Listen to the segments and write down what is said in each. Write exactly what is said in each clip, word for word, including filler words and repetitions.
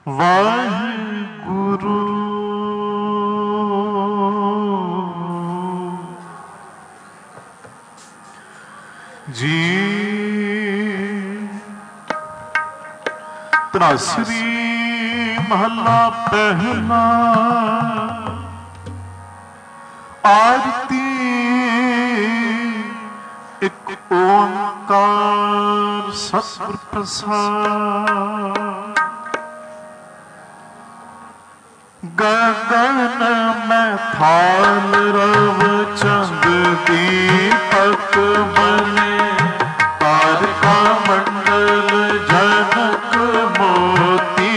ਵਾਹਿਗੁਰੂ ਜੀ। ਧਨਾਸਰੀ ਮਹੱਲਾ ਪਹਿਲਾ। ਆਰਤੀ ਇੱਕ ਓਂਕਾਰ ਸਤਿਗੁਰ ਪ੍ਰਸਾਦਿ। ਗਗਨ ਮੈਂ ਥਾਲ ਰਵ ਚੰਦ ਦੀਪਕ ਬਨੇ। ਤਾਰਿਕਾ ਮੰਡਲ ਜਨਕ ਮੋਤੀ।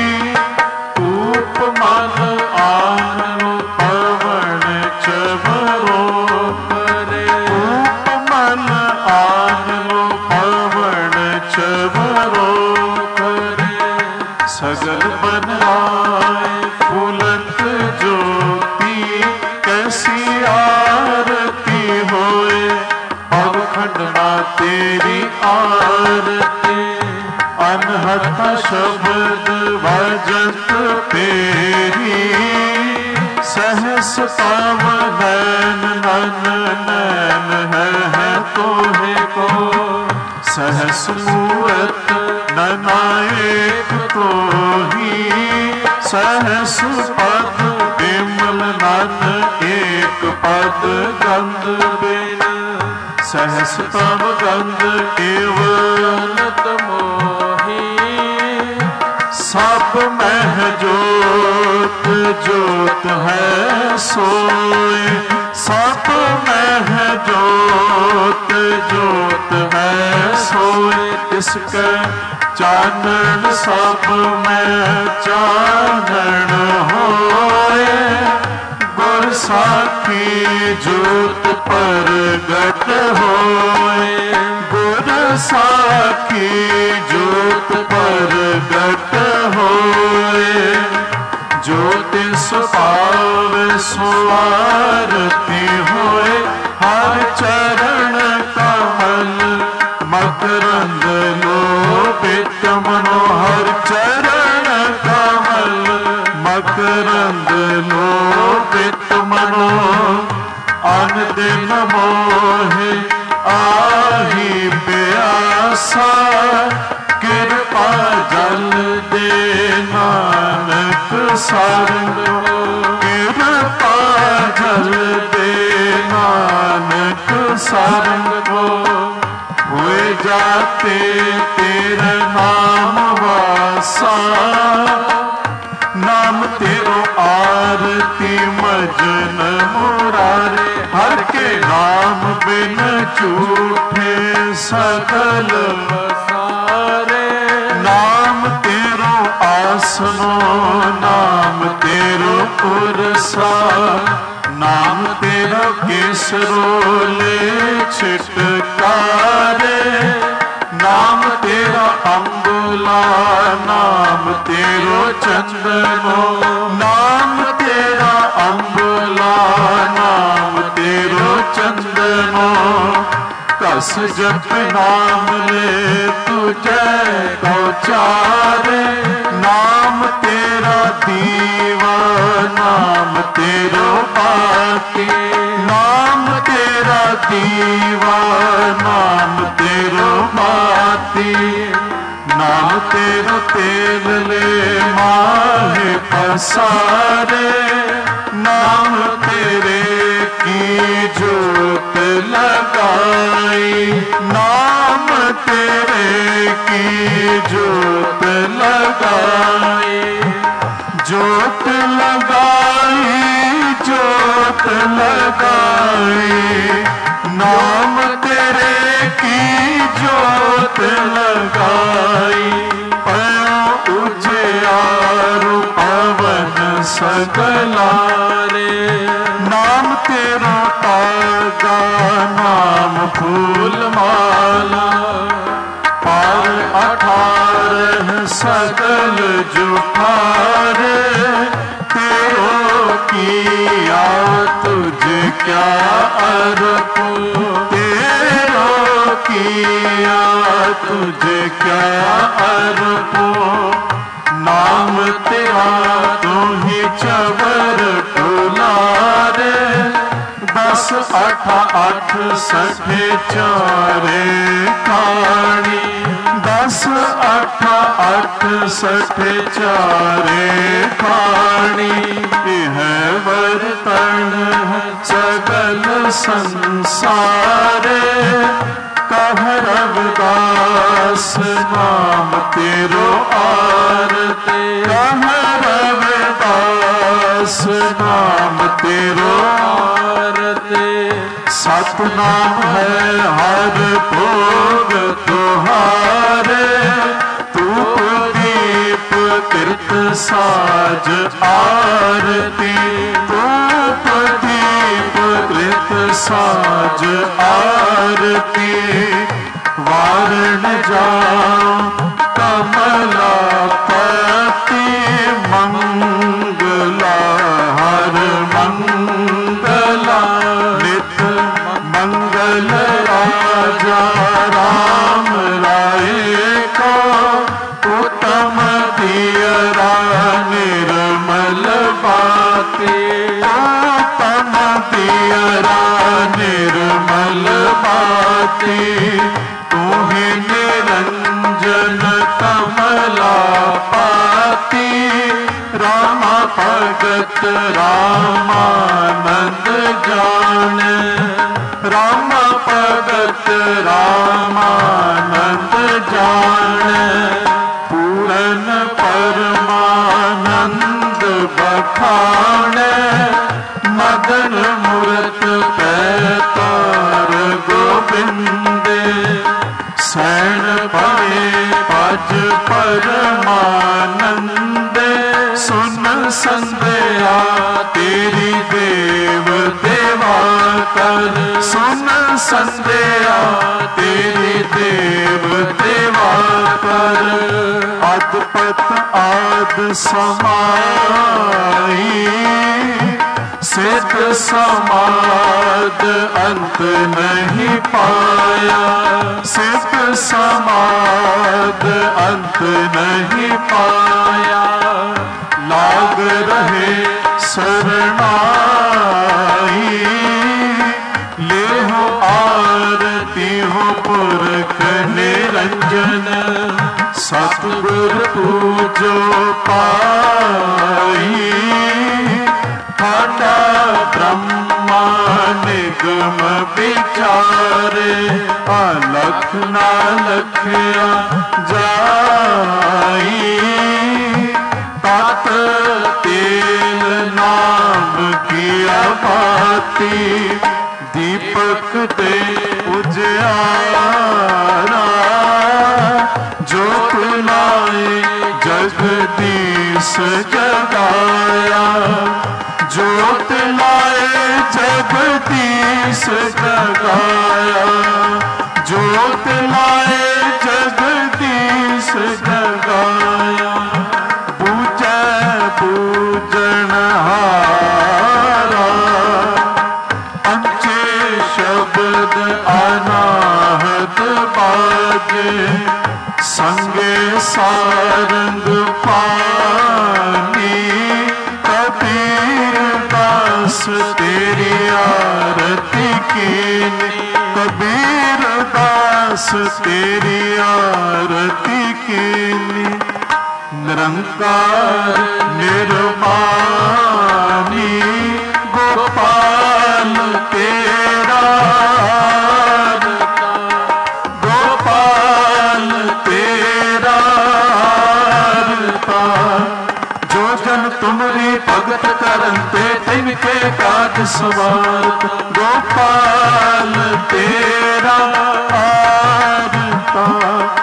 ਉਪਮਨ ਆਨ ਪਵਨ ਚਵਰੋ ਕਰੇ। ਉਪਮਨ ਆਨ ਪਵਨ ਚਵਰੋ ਕਰੇ। ਸਗਲ ਬਨ ਆਏ ਫੁਲਤ ਜੋਤੀ। ਕੈਸੀ ਆਰਤੀ ਹੋਏ ਪਵਖੰਡ ਨਾ ਤੇਰੀ ਆਰਤੀ। ਅਨਹਤ ਸ਼ਬਦ ਵਜਤ ਤੇਰੀ। ਸਹਸ ਤਵ ਨੈਨ ਨਨ ਨੈਨ ਹੈ ਹੈ ਤੋਹੇ ਕੋ। ਸਹਸ ਮੂਰਤ ਨਨਾਇਕ ਤੋਹੀ। ਸਹਸ ਪਦ ਬਿਮਲ ਨਨ ਏਕ ਪਦ ਗੰਧ ਬਿਨ। ਸਹਸ ਤਵ ਗੰਧ ਕੇਵਲਤ ਮੋਹੀ। ਸਭ ਮਹਿ ਜੋਤ ਜੋਤ ਹੈ ਸੋਏ। ਸਭ ਮਹਿ ਜੋਤ ਜੋਤ ਹੈ ਸੋਏ। ਇਸਕੈ ਚਾਨਣ ਸਭ ਮੈਂ ਚਾਨਣ ਹੋਏ। ਗੁਰ ਸਾਖੀ ਜੋਤ ਪ੍ਰਗਟ ਹੋਏ। ਗੁਰ ਸਾਖੀ ਜੋਤ ਪ੍ਰਗਟ ਹੋਏ। ਜੋ ਤਿਸ ਪਾਵੈ ਸੋ ਆਰਤੀ ਹੋਏ। ਹਰ ਚਰਨ ਕਮਲ ਮਕਰੰਦ ਲੋਭਿਤ ਮਨੋ। ਹਰ ਚਰਨ ਕਮਲ ਮਕਰੰਦ ਲੋਭਿਤ ਮਨੋ। ਅਨ ਦਿਨ ਮੋਹਿ ਆਹੀ ਪਿਆਸਾ। ਕਿਰਪਾ ਜਲ ਦੇ ਨਾਨਕ ਸਰੰਗ। ਕਿਰਪਾ ਜਲ ਦੇ ਨਾਨਕ ਸਰੰਗ। ਹੋਏ ਜਾਤੇ ਤੇਰੇ ਨਾਮ ਵਾਸਾ। ਨਾਮ ਤੇਰੋ ਆਰਤੀ ਮਜਨ ਮੁਰਾਰੇ। ਹਰ ਕੇ ਨਾਮ ਬਿਨ ਝੂਠੇ ਸਕਲ ਵਸਾਰੇ। ਨਾਮ ਤੇਰੋ ਆਸਨੋ ਨਾਮ ਤੇਰੋ ਪੁਰਸਾ। ਨਾਮ ਤੇਰਾ ਕੇਸਰੋਲੇ ਛਿਟਕਾਰੇ। ਨਾਮ ਤੇਰਾ ਅੰਬੁਲਾ ਨਾਮ ਤੇਰੋ ਚੰਦਨੋ। ਨਾਮ ਤੇਰਾ ਅੰਬੁਲਾ ਨਾਮ ਤੇਰੋ ਚੰਦਨੋ। ਕਸ ਜਪ ਨਾਮ ਲੈ ਤੁਝੈ ਕੋ ਚਾਰੇ। ਨਾਮ ਤੇਰਾ ਦੀਵਾ ਨਾਮ ਤੇਰੋ ਬਾਤੀ। ਨਾਮ ਤੇਰਾ ਦੀਵਾ ਨਾਮ ਤੇਰੋ ਬਾਤੀ। ਨਾਮ ਤੇਰੋ ਤੇਲ ਲੈ ਮਾਹੇ ਪਸਾਰੇ। ਨਾਮ ਤੇਰੇ ਕੀ ਜੋਤ ਲਗਾਈ। ਨਾਮ ਤੇਰੇ ਕੀ ਜੋਤ ਲਗਾਈ। ਜੋਤ ਲਗਾਈ ਜੋਤ ਲਗਾਈ। ਨਾਮ ਤੇਰੇ ਕੀ ਜੋਤ ਲਗਾਈ। ਪਇਓ ਉਜਿਆਰੂ ਪਵਨ ਸਗਲਾਰੇ। ਨਾਮ ਤੇਰਾ ਤਾਗਾ ਨਾਮ ਫੂਲ ਮਾਲਾ। ਪਰ ਅਠਾਰਹ ਸਗਲ ਜੁਠਾਰੇ। ਤੇਰੋ ਕੀਆ ਤੁਝ ਕਿਆ ਅਰਪੋ। ਤੇਰੋ ਕੀਆ तुझे क्या अर्पो नाम तेरा तू ही चवर टुलारे। दस अठ अठ सठे चारे खानी। दस अठ अठ सठे चारे खानी। यह वर्तन सगल संसारे। कह रविदास नाम तेरो आरते। कह रविदास नाम तेरो आरते। सतनाम है हर भोग तुहारे। धूप दीप कृत साज आरती। धूप दीप कृत साज आरती। वारण जाओ कमलापति मंगला हर मंगला। नित मंगल राजा राम राय को। उत्तम दियरा निर्मल बाती। उत्तम दियरा निर्मल बाती। तुम्हें निरंजन कमलापति। रामा भगत रामानंद जान। रामा भगत रामानंद जान। पूरन परमानंद बखान। मदन मूरत पैतार गोविंद। सैन पड़े पज परमानंद। सुन संध्या तेरी देव देवा कर। सुन संध्या तेरी देव देवा कर। अदपत आद समाई। सिद्ध समाद अंत नहीं पाया। सिद्ध समाद अंत नहीं पाया। लाग रहे शरणाई। ले हो आरती हो पुरख निरंजन। सतगुर पूजो पाई। ठाटा ब्रह्मा निगम विचारे। अलख ना लखया जाई। तात तेल नाम किया भाती। दीपक दे उजियारा। ज्योत लाए जगदीश जगाया। ज्योत लाए जगदीश जगाया। ज्योत लाए जगदीश जगाया। पूजै पूजनहारा। पंचे शब्द अनाहत बाजे। संगे सारंग पानी। कबीर दास तेरी आरती कीनी। कबीर दास तेरी आरती कीनी। निरंकार निर्मानी। गोपाल तेरा गोपाल तेरा। जो जन तुमरी भगत करते तिनके काज सवार। गोपाल तेरा आरता।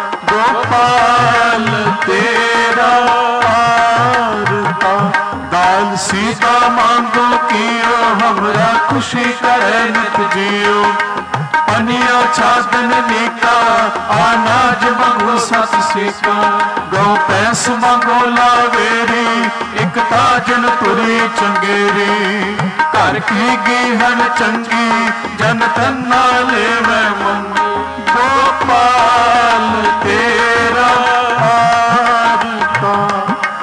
गोपाल तेरा आरता। दाल सीता मांगो कियो हमरा खुशी करे नित जियो। पनिया छादन नीका अनाज मंगो सत सीका। गौ पैस मंगो लावेरी एक ताजन तुरी चंगेरी। घर की गीहन चंगी जन तन्ना लेवे मंगी। गोपाल तेरा आरता।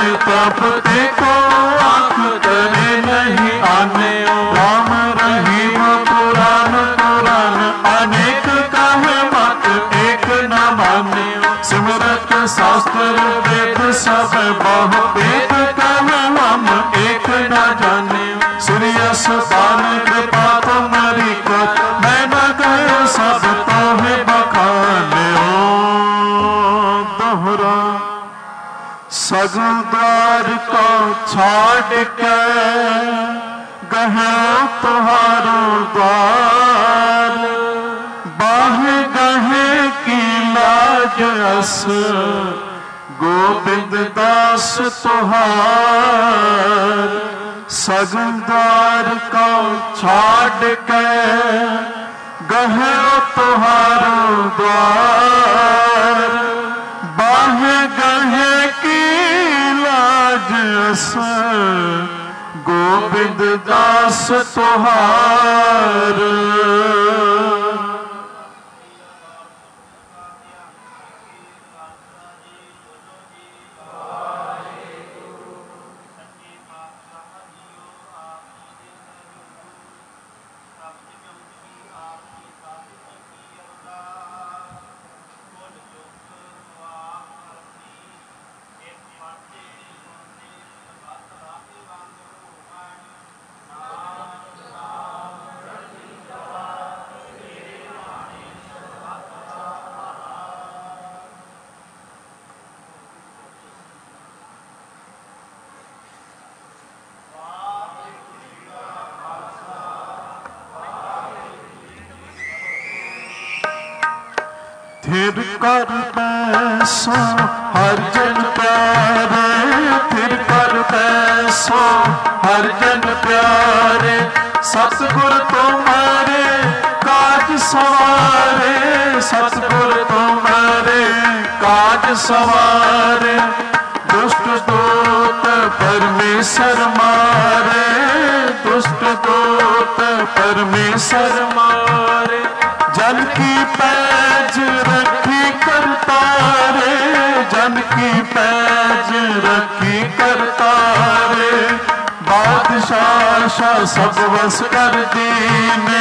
तप ते को आँख तरे नहीं आने। राम रहीम पुराण पुराण अनेक कहे मत एक न माने। सिमरत शास्त्र वेद सब बहु वेद कहे हम एक न जाने। श्री असपान कृपा तुम्हारी को मैं न गयो सब तो है बखाने। ओ दोहरा सगल द्वार को छाड़ के गहे तुम्हारो द्वार। बाहे गहे की लाज अस गोविंद दास तुहार। सगल द्वार को छाड़ के गहे तुहारो द्वार। बाहे गहे की लाज अस गोविंद दास तुहार। थिर कर बैसो हर जन प्यारे। थिर कर बैसो हर जन प्यारे। सतगुर तुम्हारे काज सवारे। सतगुर तुम्हारे काज सवारे। दुष्ट दूत परमेश्वर मारे। दुष्ट दूत परमेश्वर मारे। जन की पैज रखी करतारे। जन की पैज रखी करतारे। बादशाह शाह सब वस कर दीने।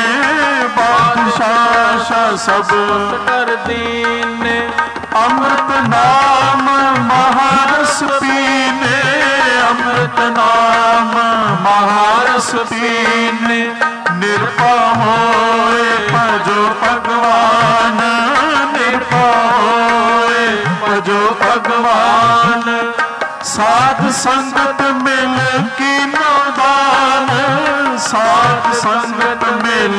बादशाह शाह सब वस कर दीने। अमृत नाम महारस पीने। अमृत नाम महारस पीने। निर्भय होए भजो भगवान। निर्भय होए भजो भगवान। साध संगत मिल की नौदान। साध संगत मिल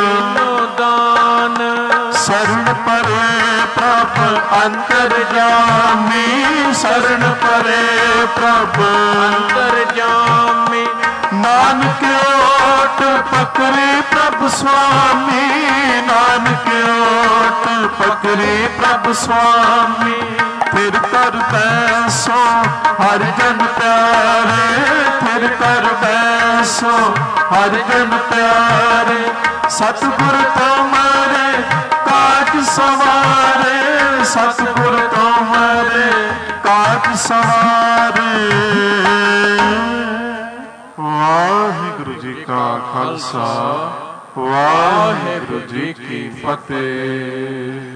नौदान। शरण परे प्रभु अंतर्यामी। शरण परे प्रभु अंतर्यामी। नानक ओट पकड़े प्रभु स्वामी। नानक ओट पकड़े प्रभु स्वामी। फिर कर बैसो हर जन प्यारे। फिर कर बैसो हर जन प्यारे। सतगुर तुम्हारे काज सवारे। सतगुर तुम्हारे काज सवारे। वाहिगुरु जी का खालसा वाहिगुरु जी की फतेह।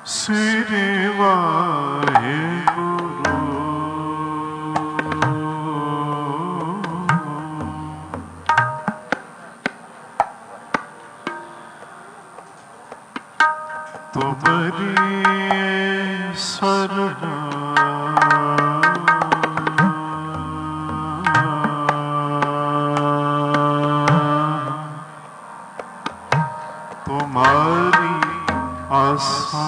श्री वाहेगुरु। तुम्हारी शरण तुम्हारी आशा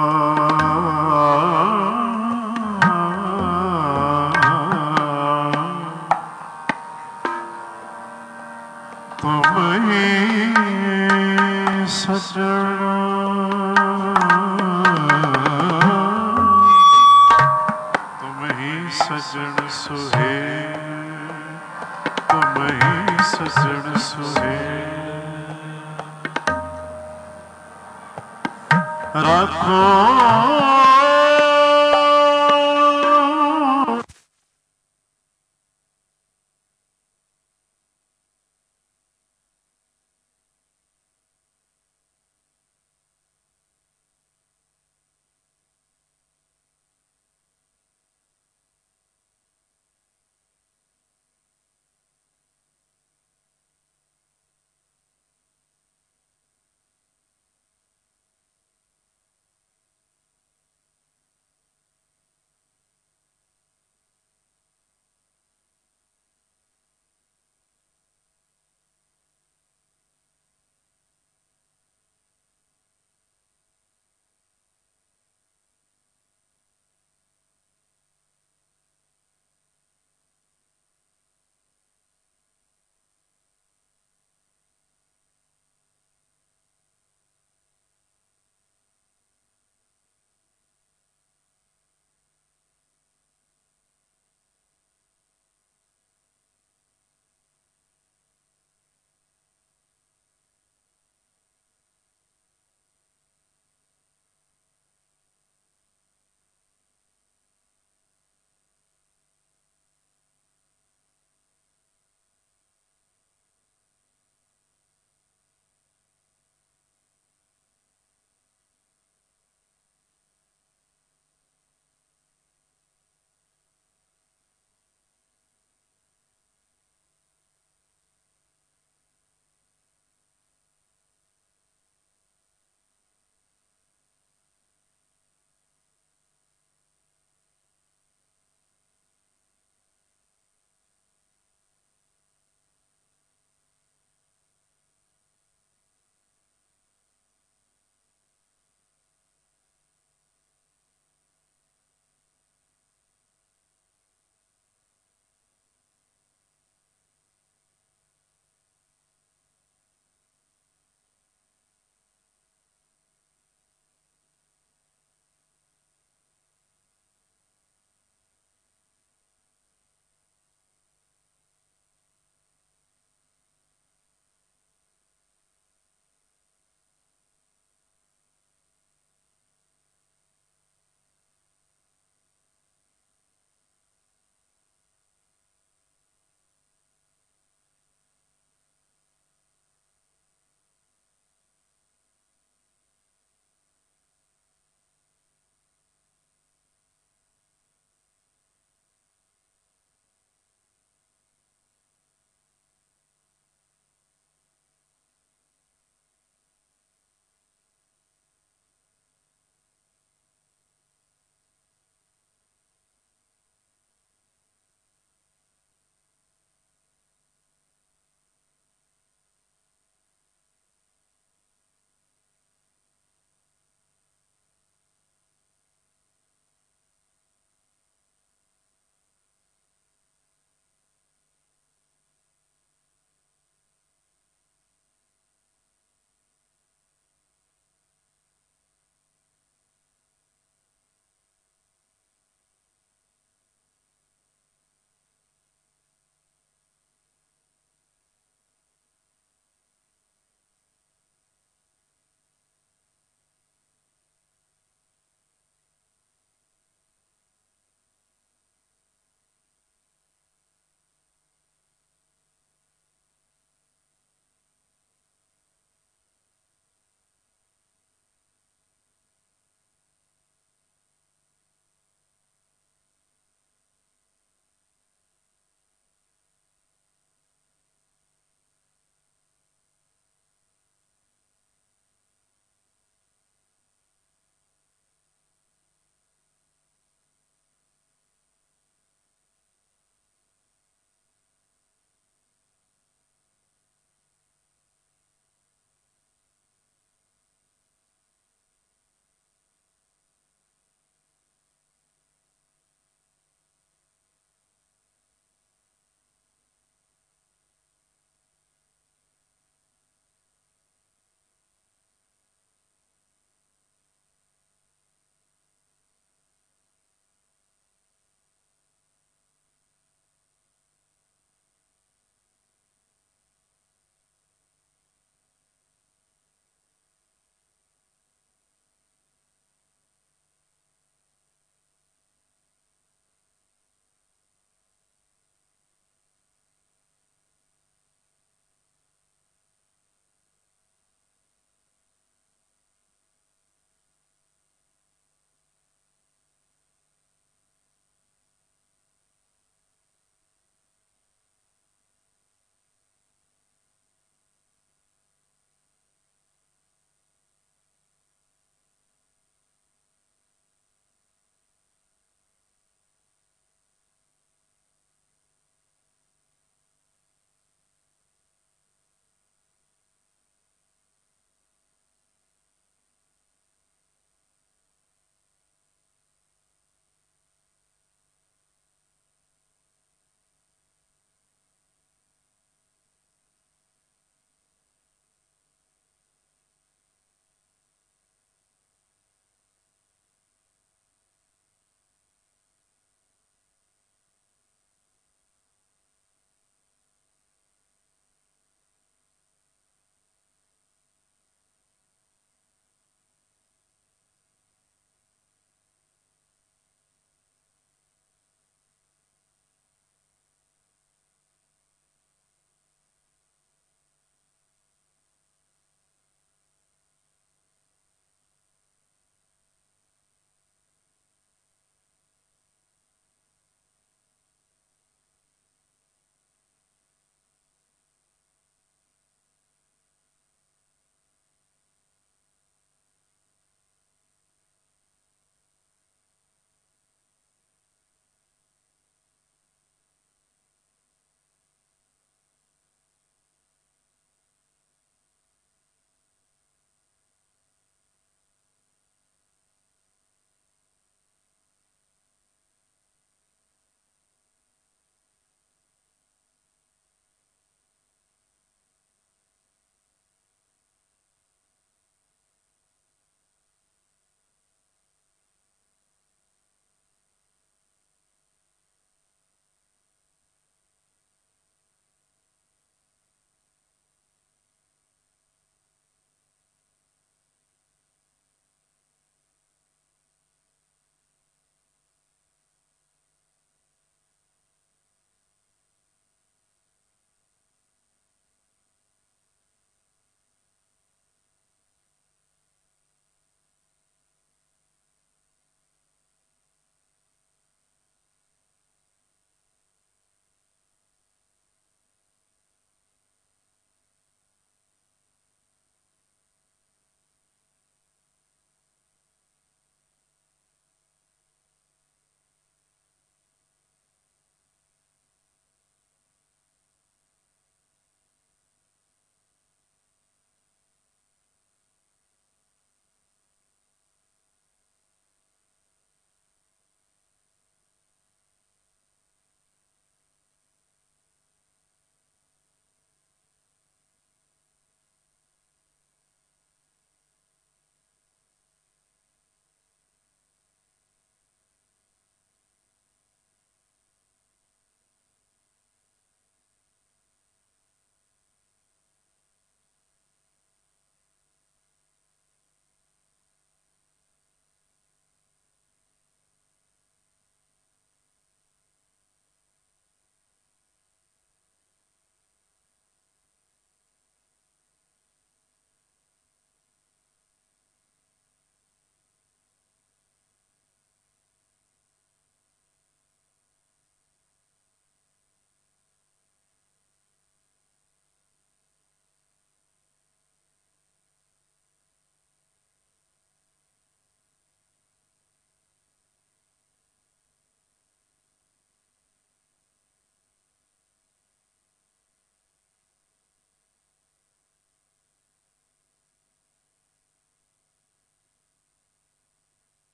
तुम ही सजन तुम ही सजन सुहे तुम ही सजन सुहे रखो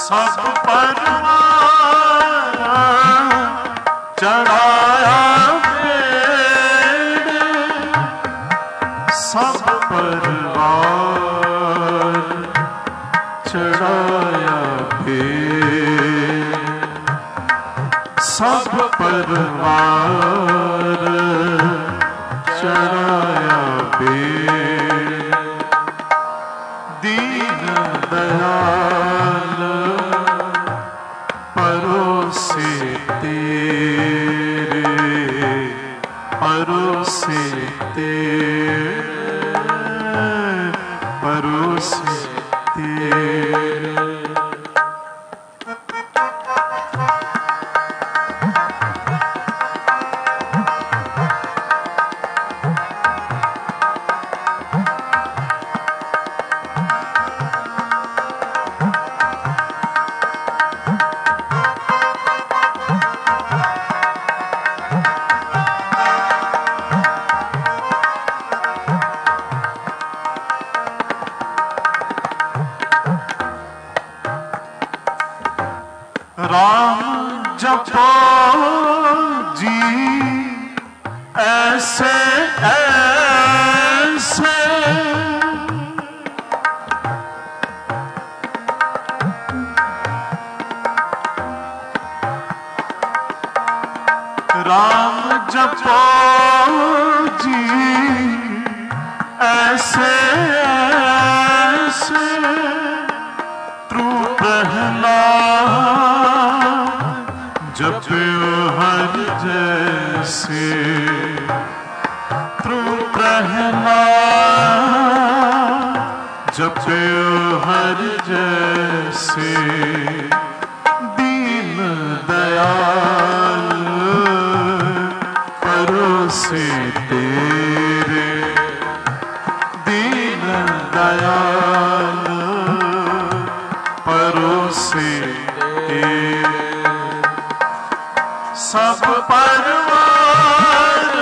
सब परवार चढ़ाया पेड़, सब परवार चढ़ाया पेड़, सब परवार चढ़ाया पेड़। दीन दयाल परोसे तेरे, परोसे तेरे, परोसे तेरे। राम जपो जी ऐसे ऐसे, राम जपो जी ऐसे ऐसे, त्रु प्रहलाद जपयो हर जैसे, त्रु प्रहलाद जपयो हर जैसे। दीन दयाल परोसे तेरे, दीन दयाल परोसे तेरे। सब परवार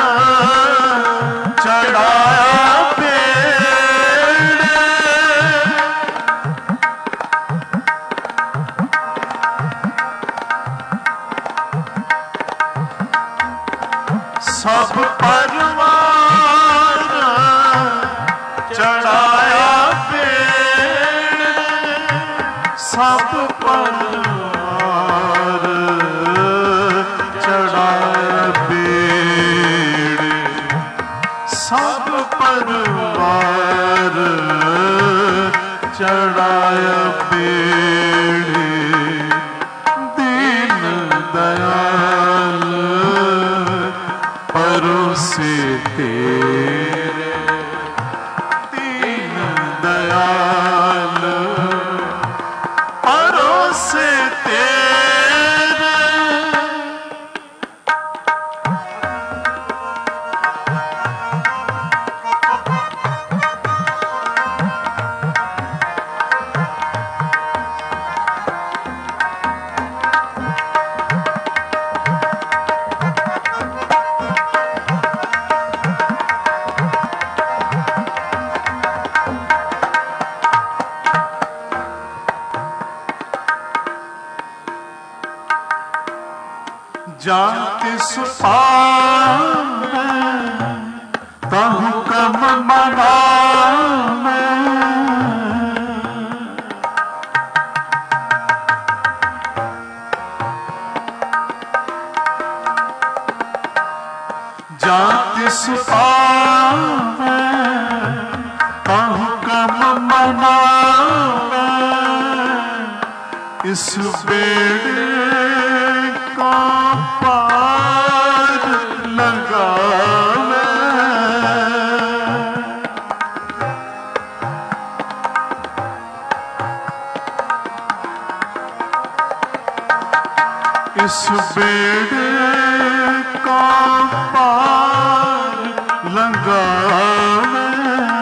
चढ़ाया पेड़, सब परवार चढ़ाया पेड़, सब परवार चढ़ाया पेड़, सब परवार चढ़ाया पेड़। दीन दयाल परोसे तेरे, दीन दयाल परोसे तेरे। जाति सुपावे तहु कम मनावे, जाति सुपावे तहु कम मनावे। इस बेड़े का पार लगावे, इस बेड़े का पार लगावे,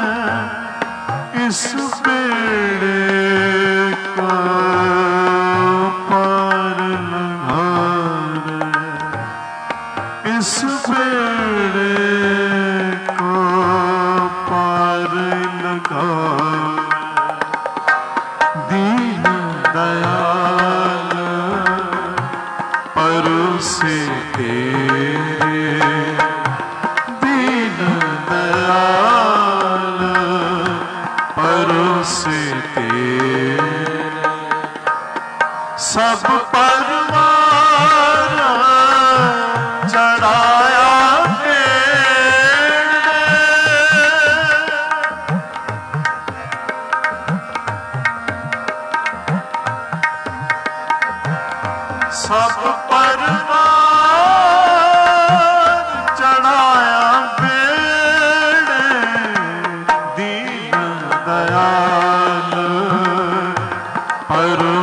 इस बेड़े का पार लगावे, इस बेड़े को पार लगावे। दीन दयाल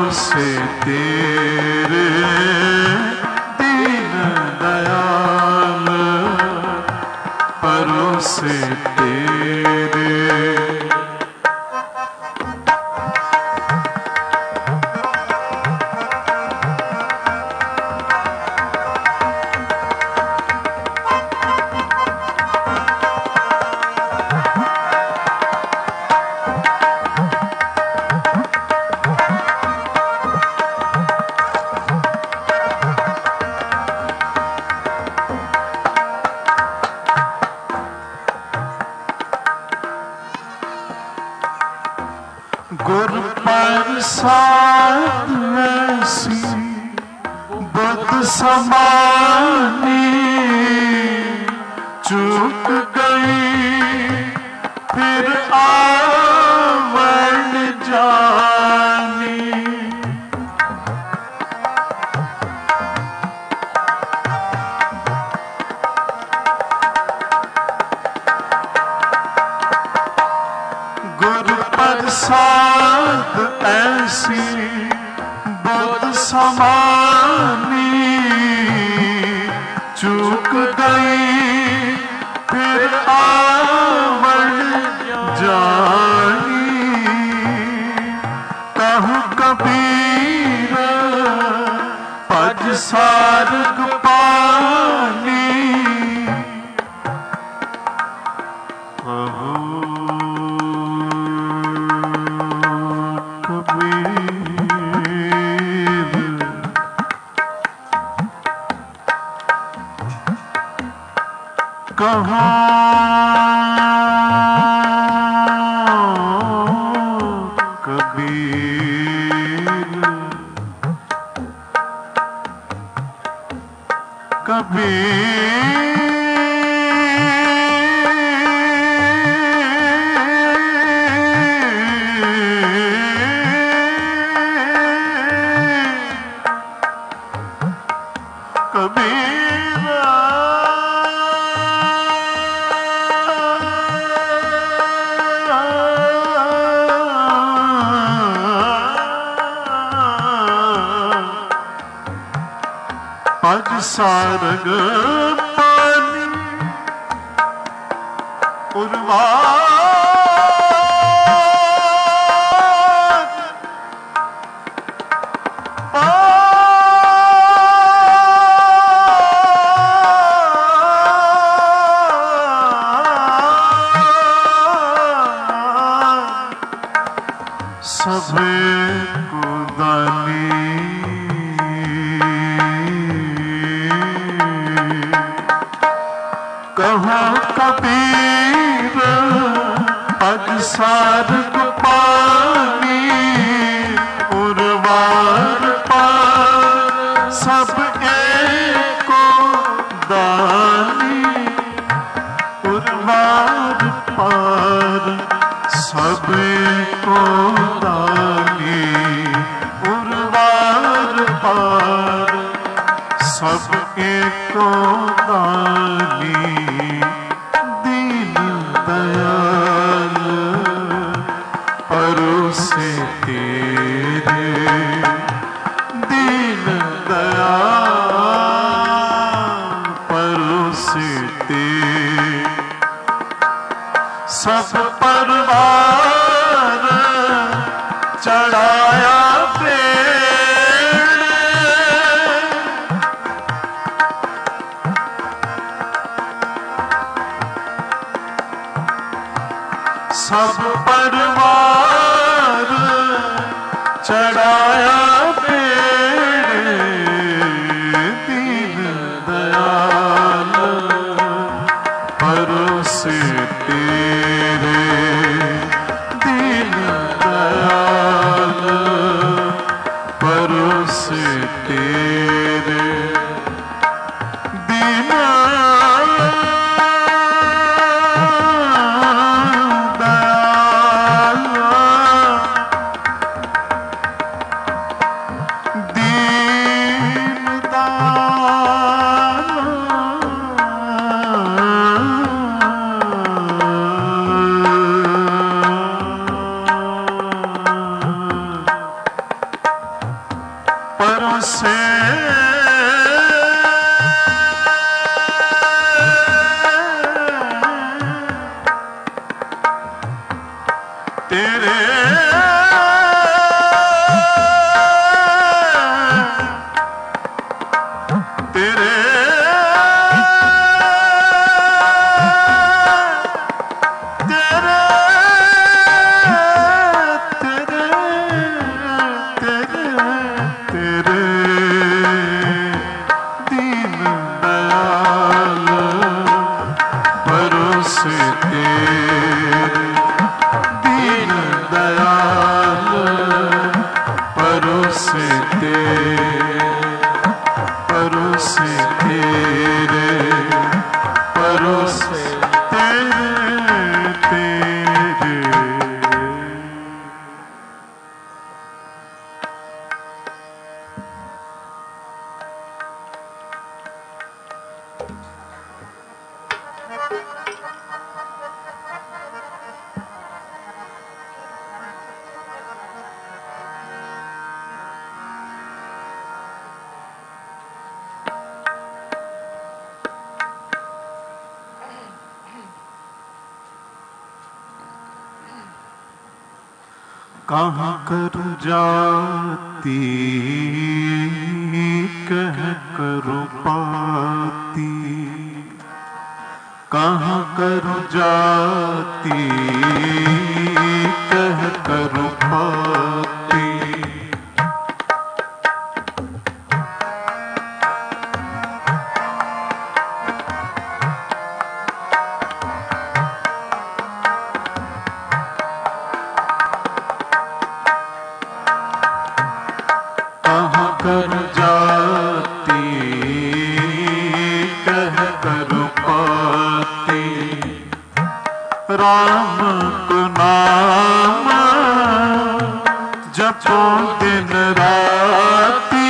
परोसे तेरे दीन दयाल परोसे तेरे। गुर प्रसाद ऐसी बुद्ध समानी चूक गई फिर आवण जानी। गुर प्रसाद ऐसी बुद्ध समानी चूक गई फिर आवण जानी। कहूँ कबीर पज सारग पानी कहाँ कबीर कबीर कबीरा पज सारग पानी उर्वाद सभे को दानी कहाँ कबीर पग सारग पानी उर्वार पार सब एको दानी। उर्वार पार सब एको दानी। उर्वार पार सब एको दानी। दीन दयाल परोसे तेरे दीन दयाल परोसे तेरे। सब परवार चढ़ाया पेड़ सब परवार चढ़ाया पेड़। दीन दयाल परोसे तेरे दीन दयाल परोसे तेरे। दीन दयाल तेरे तेरे कहाँ कर जाती कह कर पाती, कहाँ कर जाती कह कर पाती। कर जाती कह कर पाती, राम को नाम जपो दिन राती।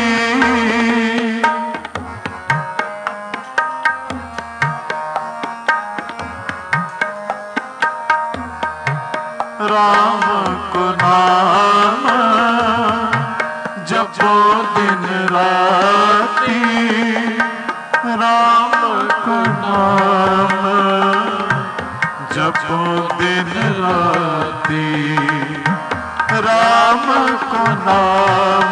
राम को नाम जपो दिन राती, राम को नाम जपो दिन राती, राम को नाम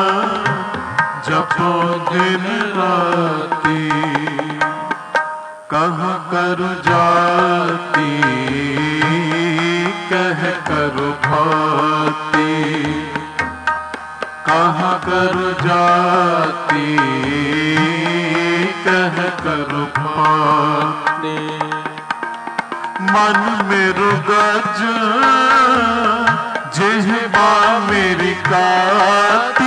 जपो दिन राती। कहाँ कर जाती कह कर पाती, कहाँ कर जाती कह कर पाती। मन मेरु गज जिह्वा मेरी काती,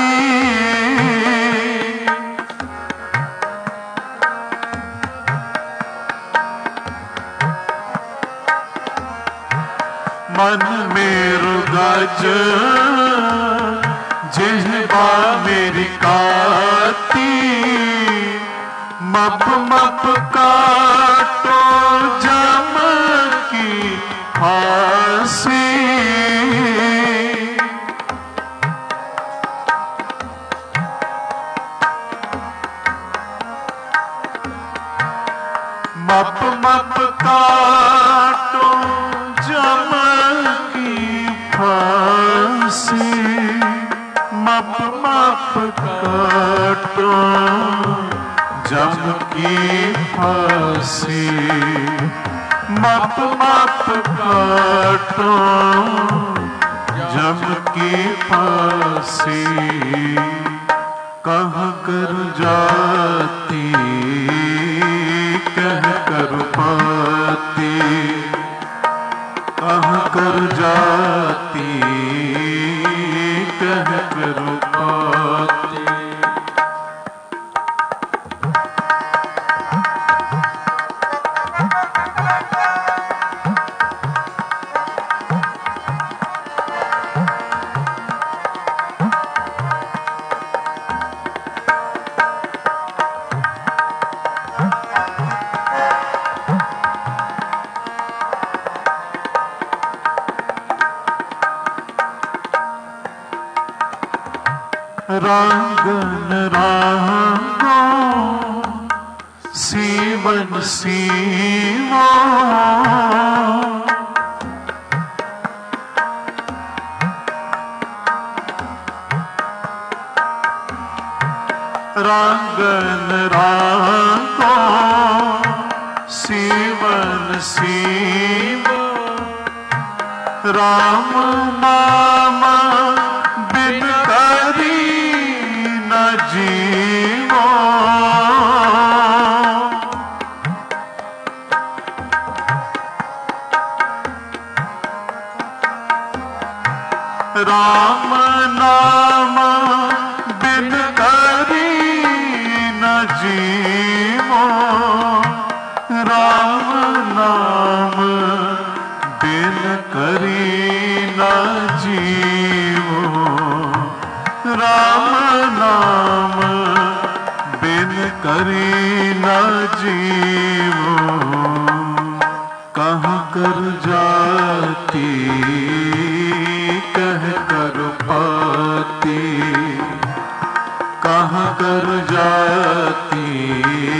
मन मेरु गज जिह्वा मेरी काती। मप मप काटो जम की फांसी, मप मप काटो जम की फांसी, मप मप काटो जम की फांसी, मप मप काटो जम की फांसी। कहाँ कर जाती कह कर पाती, कहाँ कर जाती कह कर पाती। रांगन रांगो सीवन सीवो, गगन रांगो सीवन सीव राम नाम बिन करी न जीवो। राम नाम बिन करी न जीवो। राम नाम बिन करी न जीवो। राम नाम बिन करी न जीवो। कहाँ कर जाती कह कर पाती। कहाँ कर जाती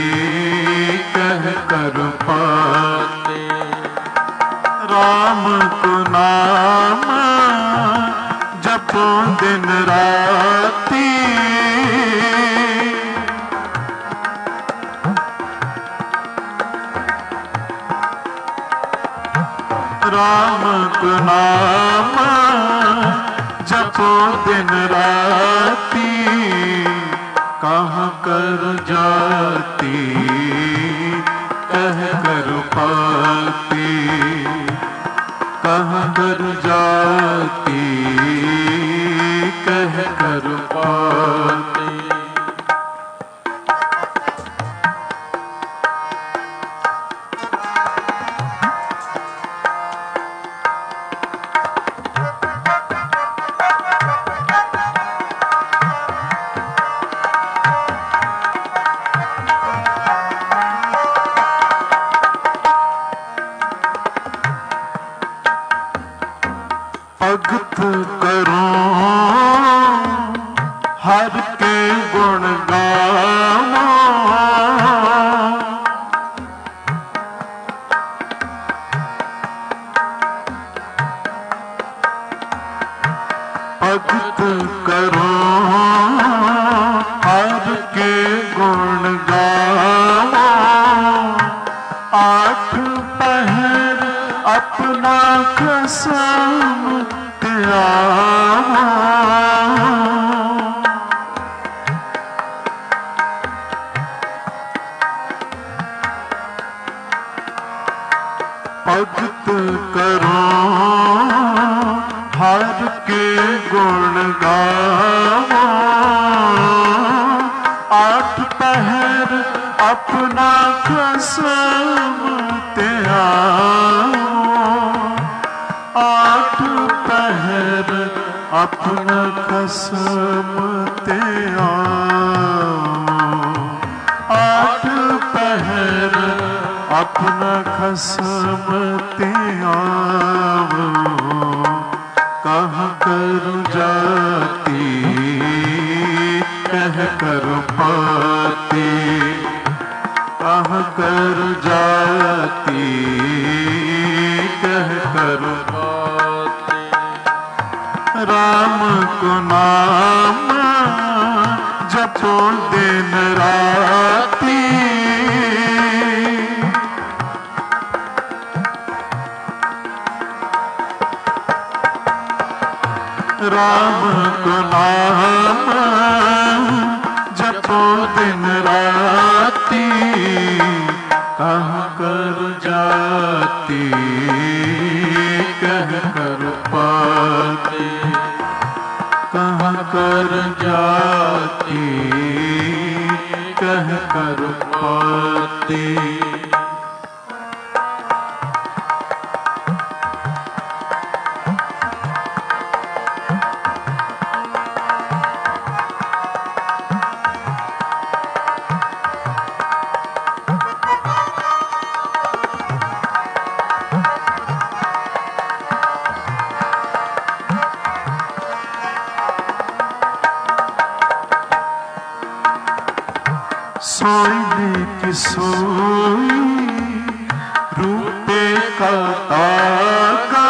कह कर पाती। राम को नाम जपो दिन राती। राम को नाम जपो दिन राती। कहाँ कर जाती कह कर पाती। कहाँ कर जाती कह कर पाती। भगत करो हर के गुण गावो। भगत करो हर के गुण गावो। आठ पहर अपना कसम त्यागो। भगत करो हर के गुण गावो। आठ पहर अपना कसम त्यागो। आठ पहर अपना कसम त्यागो। आठ पहर अपना कसम त्यागो। कहाँ कर जाती कह कर पाती। कहाँ कर जाती कह कर पाती। राम को नाम जपो दिन राती। राम को नाम जपो दिन राती। कहाँ कर जाती कह कर पाती। कहाँ कर जाती कह कर पाती। सोई की सोई रूपे का ताका।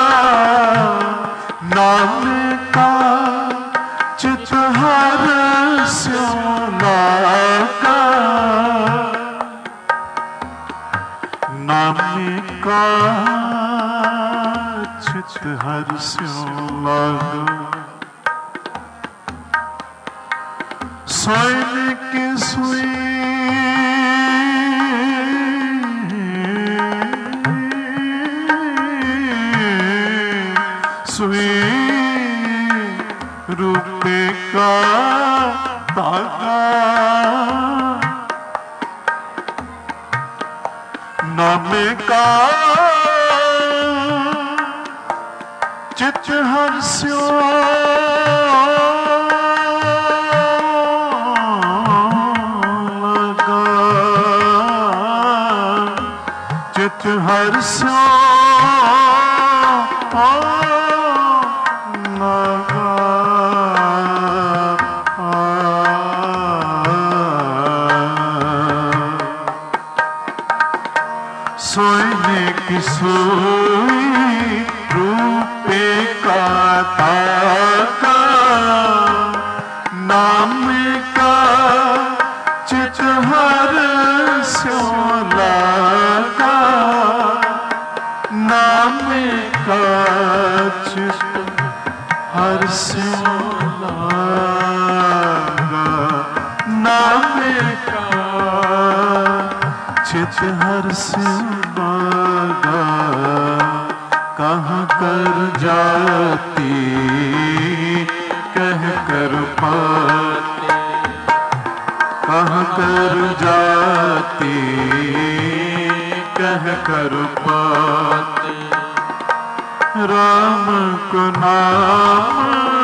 नाम का चितहर स्यों लागा। चित हर्ष्यों लागा। सोने की सुई सुई रुपए का धागा, नामे का चित हर्ष्यों लगा। चित हर्ष्यों लगा। सोने की सुई रुपए का धागा, नाम का चित हर्ष्यों लगा। नाम का चित हर्ष्यों लगा। नाम का चित हर्ष्यों लगा। कहाँ कर जाती कह कर पाती, कहाँ कर जाती कह कर पाती। राम को नाम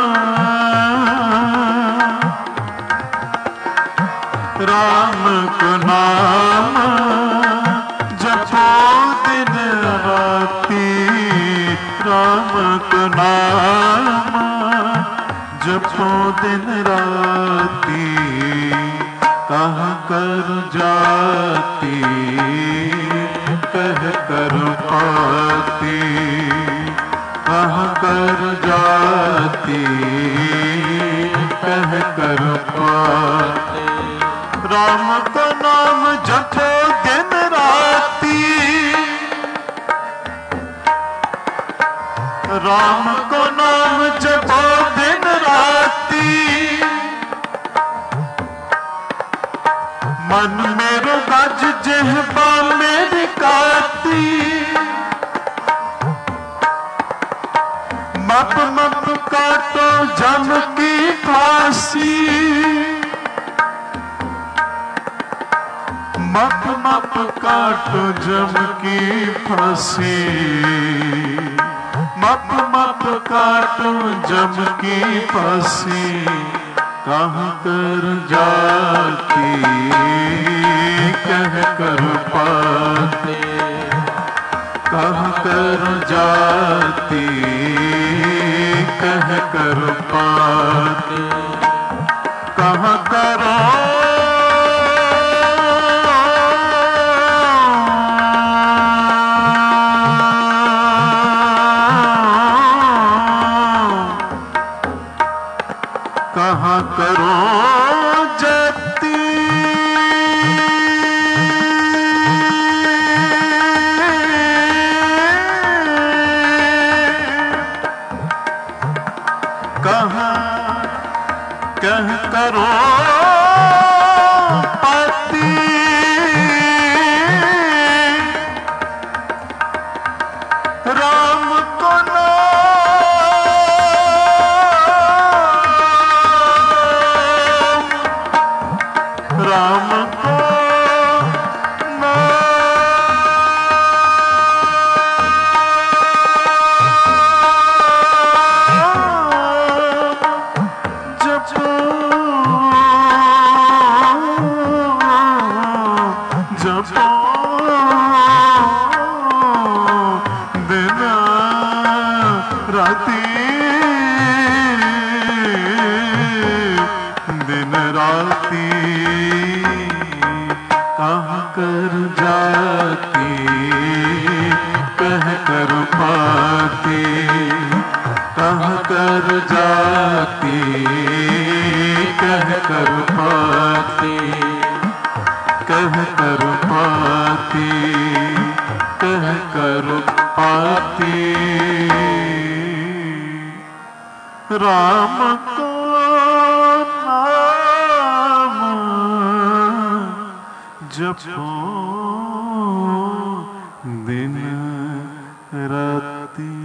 राम को नाम जपो दिन राती। राम को नाम जपो दिन राती। कहाँ कर जाती कह कर पाती, कहाँ कर जाती कह कर पाती। राम को नाम जपो दिन राती। राम को नाम जपो दिन राती। मन मेरो गज जिह्वा मेरी काती। मप मप काटो जम की फांसी। मप मप काटो जम की फांसी। मप मप काटो जम की फांसी। कहाँ कर जाती कह कर पाती, कहाँ कर जाती कह कर पाती। कहाँ करो कहाँ करो जाती। कहाँ कह करो पाती। राम को राम को जपो जपो दिन राती। दिन राती कहाँ कर जाती कह कर पाती। कहाँ कर जाती कह कर पाती। कह कर पाती कह कर पाती। राम को नाम जपो दिन राती।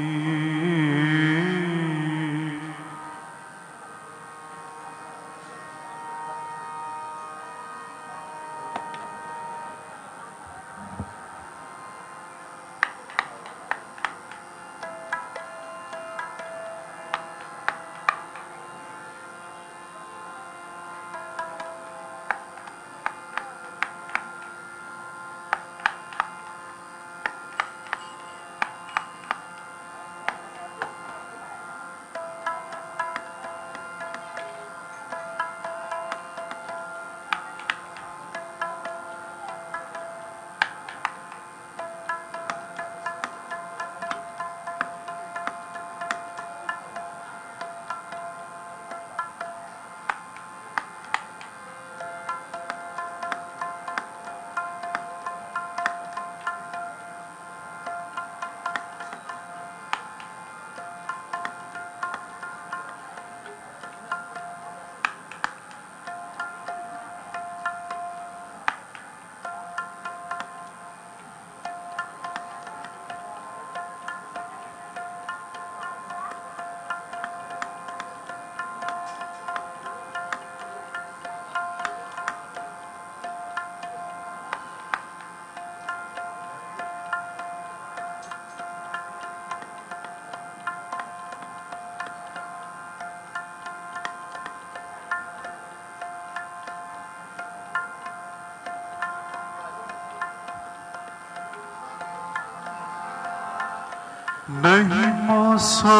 नहीं मोसो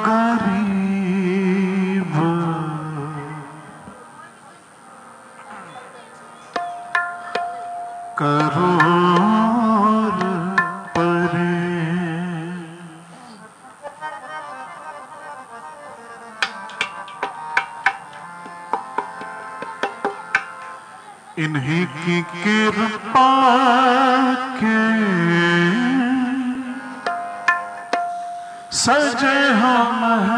गरीब करोड़ परे, इन्हीं की कृपा के सजे हम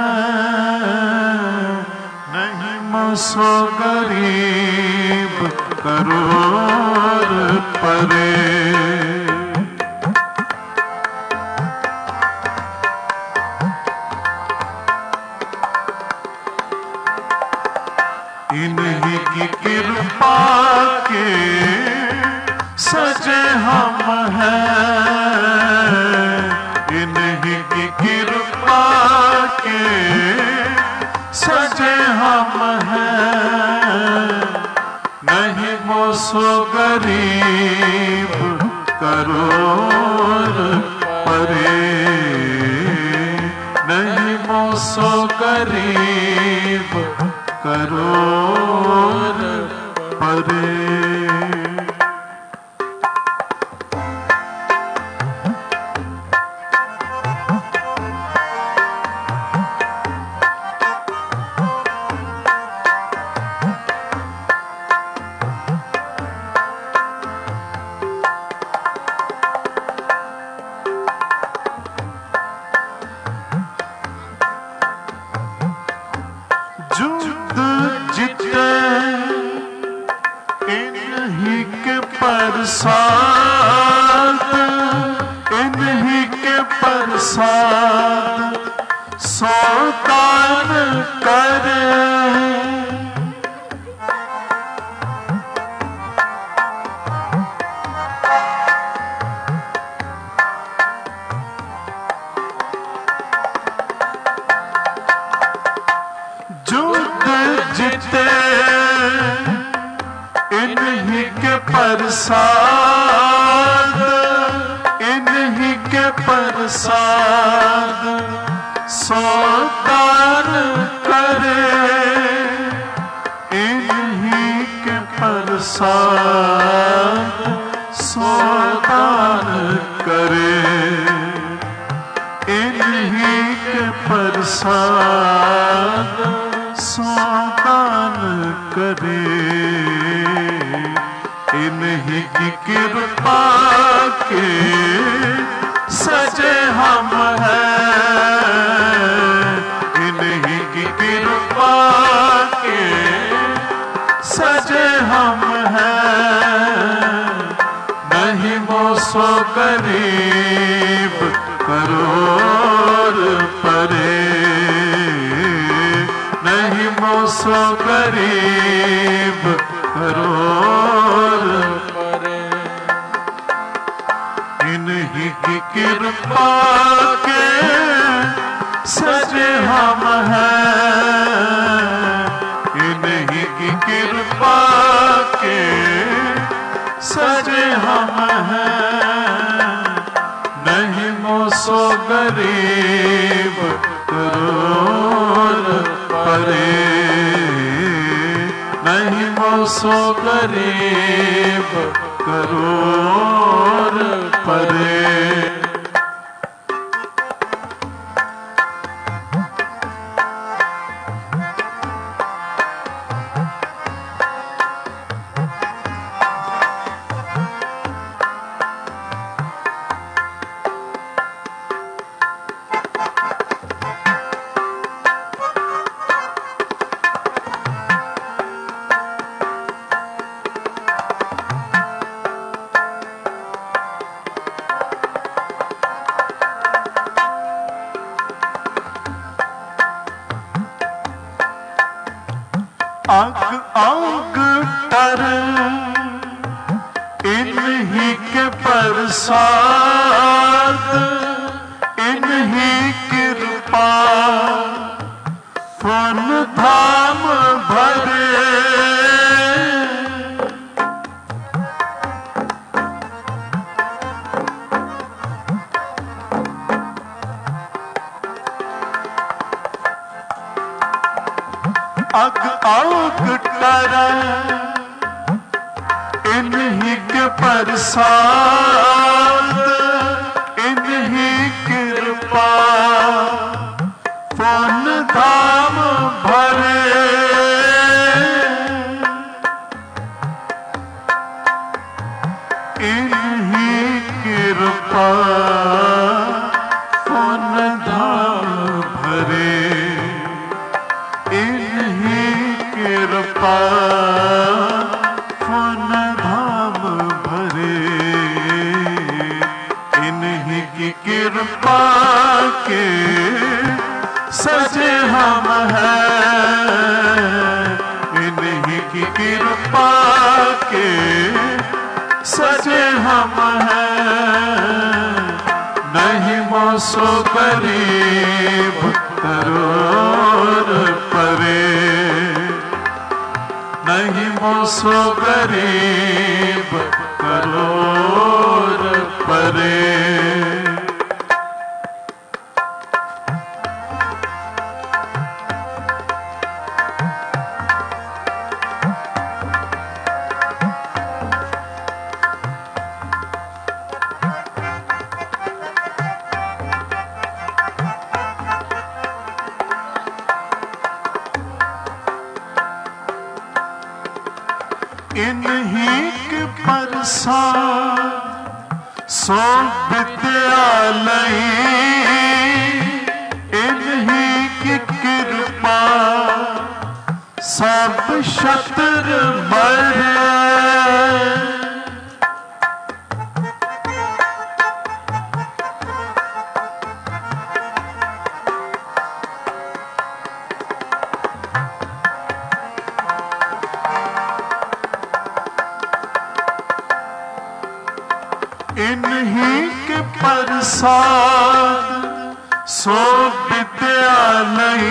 हैं। नहीं मोसो गरीब करोड़ परे, इन्हीं की कृपा के सजे हम हैं। इन्हीं की कृपा के सजे हम हैं। नहीं मोसो गरीब करोड़ परे, नहीं मोसो गरीब करोड़ परे। युद्ध जीते इन्हीं के प्रसाद, इन्हीं के प्रसाद सो दान करे। युद्ध जीते इन्हीं के प्रसाद, इन्हीं के प्रसाद सो दान करे। इन्हीं के प्रसाद सो दान करे। इन्हीं के प्रसाद दान करे। इन्हीं की कृपा के सजे हम हैं। इन्हीं गरीब करोड़ परे, नहीं मोसो गरीब करोड़ परे। इन्हीं की कृपा के सजे हम हैं, इन्हीं की कृपा के सजे हम हैं, नहीं मोसो गरीब करोड़ परे, नहीं मोसो गरीब करोड़ परे। आग आग तर इन्हीं के प्रसाद, इन्हीं कृपा फन धाम भरे, अग आग तर इन्हीं के प्रसाद, इन्हीं कृपा फन धाम भरे, इन्हीं कृपा फन धाम भरे, इन्हीं कृपा फन धाम भरे, इन्हीं की कृपा के सजे हम हैं, इन्हीं की कृपा के सजे हम हैं, नहीं मोसो गरीब करोड़ परे, नहीं मोसो गरीब करोड़ परे। इन्हीं के प्रसाद सो विद्यालय, इन्हीं की कृपा सब शत्रु मरे, इन्हीं के प्रसाद सो विद्यालय,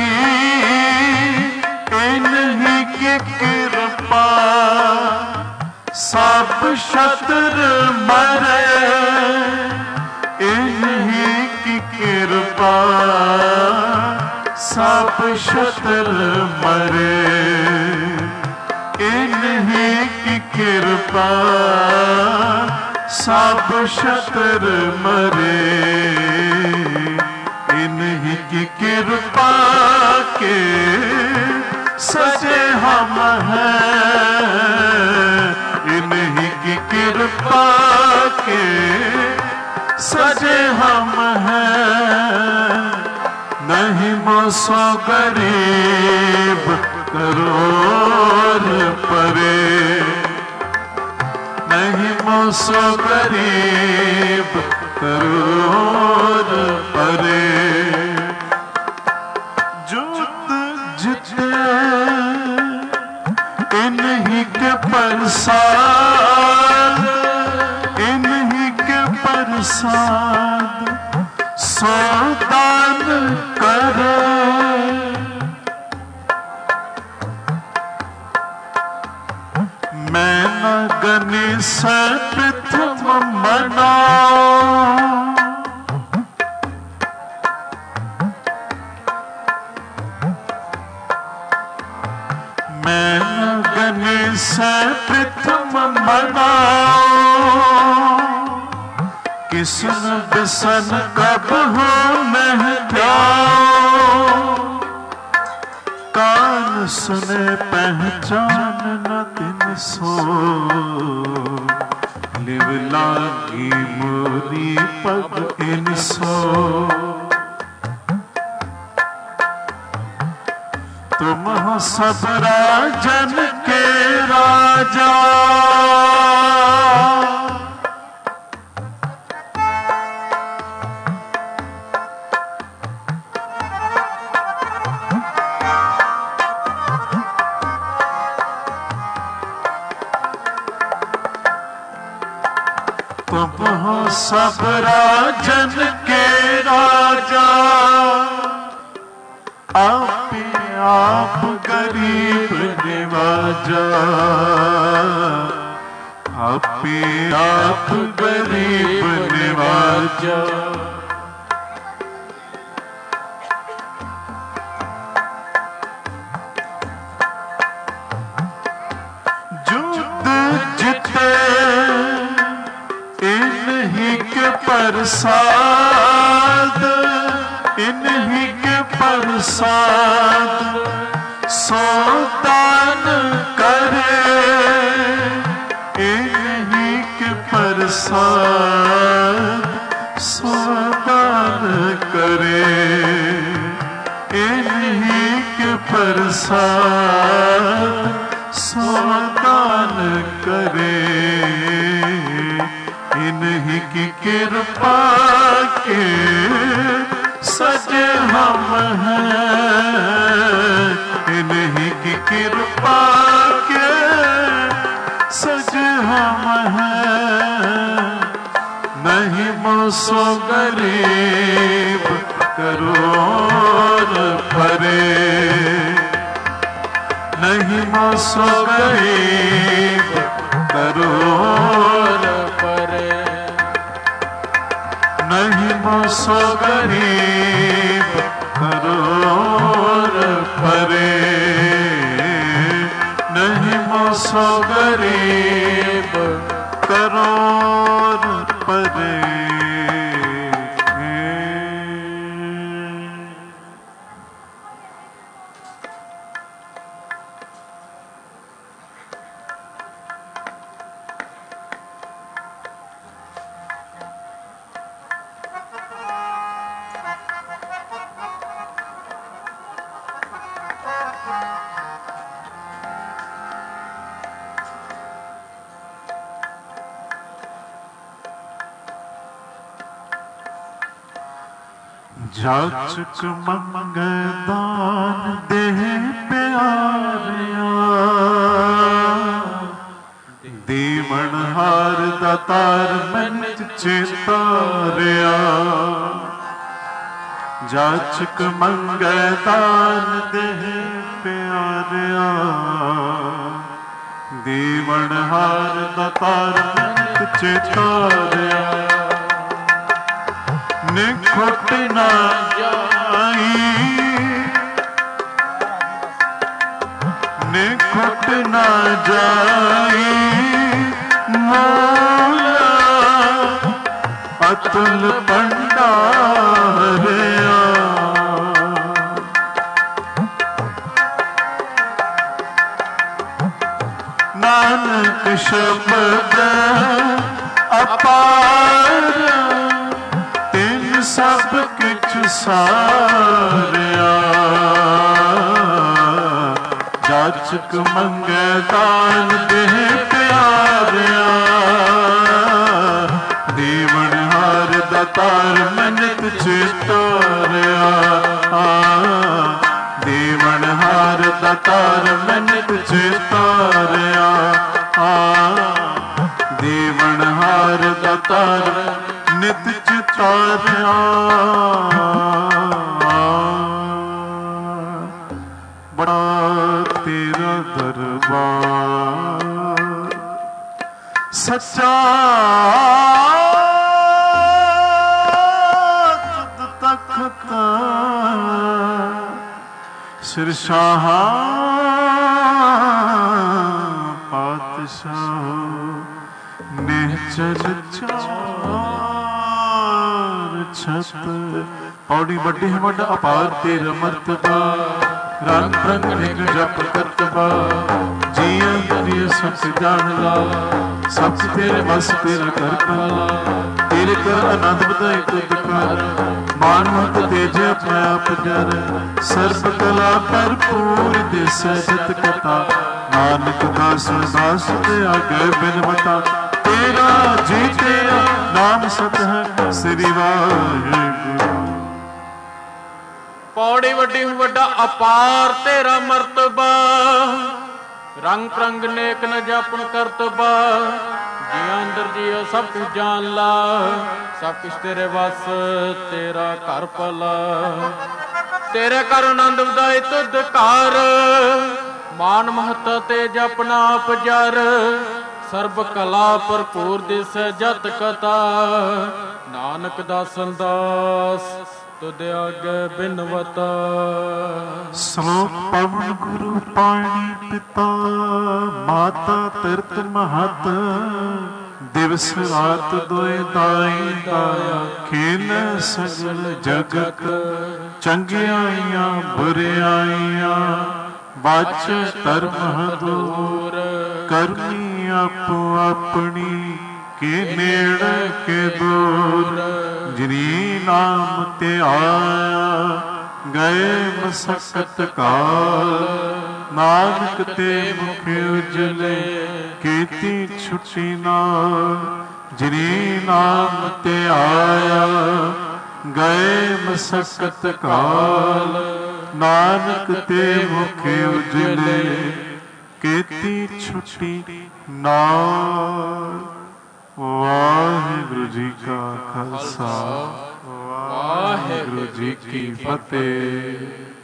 इन्हीं की कृपा सब शत्रु मरे, इन्हीं की कृपा सब शत्रु मरे, इन्हीं की कृपा सब शत्रु मरे, इन्हीं की कृपा के सजे हम हैं, इन्हीं की कृपा के सजे हम हैं, नहीं मोसो गरीब करोड़ परे, नहीं मोसो गरीब करोड़ परे। जुत जिते इन्हीं के प्रसाद, इन्हीं के प्रसाद सो दान करे। मैं न गणेश प्रथम मनाऊं, मैं न गणेश प्रथम मनाऊं, किसन बिसन कब हो नहीं जाऊं। कान सुने पहचान न तिन सो, लिव लागी मोरी पग इन सो। तुम हो सब राजन के राजा, तुम हो सब राजन के राजा। आप आप गरीब निवाजा, आप आप गरीब निवाजा। जुत जिते इन्हीं के प्रसाद, इन्हीं के प्रसाद सो दान करे। इन्हीं के प्रसाद सो दान करे। इन्हीं के प्रसाद सो दान करे। इन्हीं की कृपा के सजे हम हैं, इन्हीं की कृपा के सजे हम हैं। नहीं मोसो गरीब करोड़ परे, नहीं मोसो गरीब करोड़ परे। नहीं मोसो गरीब करोड़ परे, नहीं मोसो गरीब करोड़ परे। जाचक मंगदान देह प्यारिया, दीवण हार दातार मन चेतारिया। जाचक मंगदान देह प्यारिया, दीवण हार दातार मन चेतारिया। निखुट ना जाई, निखुट ना जाई मौला अतुल भंडारिया। नानक शब्द अपार, सब कुछ सारिया। जाचक मंगदान देह प्यारिया, ਚੇਤਾਰਿਆ ਦੇਵਨ ਹਾਰ ਦਾਤਾਰ ਮੈਂ ਨਿਤ ਚੇਤਾਰਿਆ ਦੇਵਨ ਹਾਰ ਦਾਤਾਰ ਨਿਤ ਚੇਤਾਰਿਆ ਬੜਾ ਤੇਰਾ ਦਰਬਾਰ ਸੱਚਾ ਸਿਰਸ਼ਾਹ ਪਾਤਸ਼ਾਹ ਨਿਹਚਲ ਚਾਰ ਛਤ ਪੌੜੀ ਵੱਡੀ ਵੱਡ ਅਪਾਰ ਤੇਰਾ ਮਰਤਬਾ ਰੰਗ ਰੰਗ ਨਿਗ ਜਪ ਕਰਤਬਾ ਜੀਆਂ ਦੀ ਸਭ ਜਾਣ ਲਾ ਸਭ ਤੇਰੇ ਬਸ ਤੇਰਾ ਕਰ ਪਾਲਾ ਤੇਰੇ ਕਰ ਆਨੰਦ ਵਧਾਈ ਤੁਧ ਕਰ ਮਾਨ ਮਤ ਤੇਜ ਆਪਣਾ ਆਪ ਜਰ ਸਰਬ ਕਲਾ ਭਰਪੂਰ ਦਿਸੈ ਜਿਤ ਕਥਾ ਨਾਨਕ ਦਾਸ ਦਾਸ ਤੇ ਆਗੇ ਬਿਨਵਤਾ ਤੇਰਾ ਜੀ ਤੇਰਾ ਨਾਮ ਸਤ ਹੈ ਸ੍ਰੀ ਵਾਹਿਗੁਰੂ ਪੌੜੀ ਵੱਡੀ ਵੱਡਾ ਅਪਾਰ ਤੇਰਾ ਮਰਤਬਾ ਰੰਗ ਰੰਗ ਨੇਕ ਨ ਜਾਪਨ ਕਰਤਬਾ ਜੀਆਂ ਅੰਦਰ ਜੀਓ ਸਭ ਕੁਝ ਜਾਣ ਲਾ ਸਭ ਕੁਛ ਤੇਰੇ ਵਸ ਤੇਰਾ ਘਰ ਭਲਾ ਤੇਰੇ ਘਰ ਆਨੰਦ ਵਧਾਏ ਤੁਧ ਘਰ ਮਾਨ ਮਹੱਤਾ ਤੇ ਜਪਨਾ ਆਪ ਜਰ ਸਰਬ ਕਲਾ ਭਰਪੂਰ ਦਿਸ ਜਤ ਕਥਾ ਨਾਨਕ ਦਾਸਨ ਦਾਸ ਤੁਧ ਆਗੇ ਬਿਨਵਤਾ ਸਲੋਕ ਪਵਨ ਗੁਰੂ ਪਾਣੀ ਪਿਤਾ ਮਾਤਾ ਤਿਰਤ ਮਹਤ ਦਿਵਸ ਰਾਤ ਦੋਇ ਦਾਈ ਦਾਇਆ ਖੇਲ ਸਗਲ ਜਗਤ ਚੰਗਿਆਈਆਂ ਬੁਰਿਆਈਆਂ ਬਾਚ ਧਰਮ ਦੂਰ ਕਰਨੀ ਆਪੋ ਆਪਣੀ ਕੇ ਨੇੜ ਕੇ ਦੂਰ ਜਿਨੀ ਨਾਮ ਤੇ ਆਇਆ ਗਏ ਮਸਕਤ ਕਾਲ ਨਾਨਕ ਤੇ ਮੁਖ ਉਜਲੇ ਕੀਤੀ ਛੁੱਟੀ ਨਾਲ ਜਿਨੀ ਨਾਮ ਤੇ ਆਇਆ ਗਏ ਮਸਕਤ ਕਾਲ ਨਾਨਕ ਤੇ ਮੁਖ ਉਜਲੇ ਕੀਤੀ ਛੁੱਟੀ ਨਾਲ ਵਾਹਿਗੁਰੂ ਜੀ ਕਾ ਖਾਲਸਾ ਵਾਹਿਗੁਰੂ ਜੀ ਕੀ ਫਤਿਹ।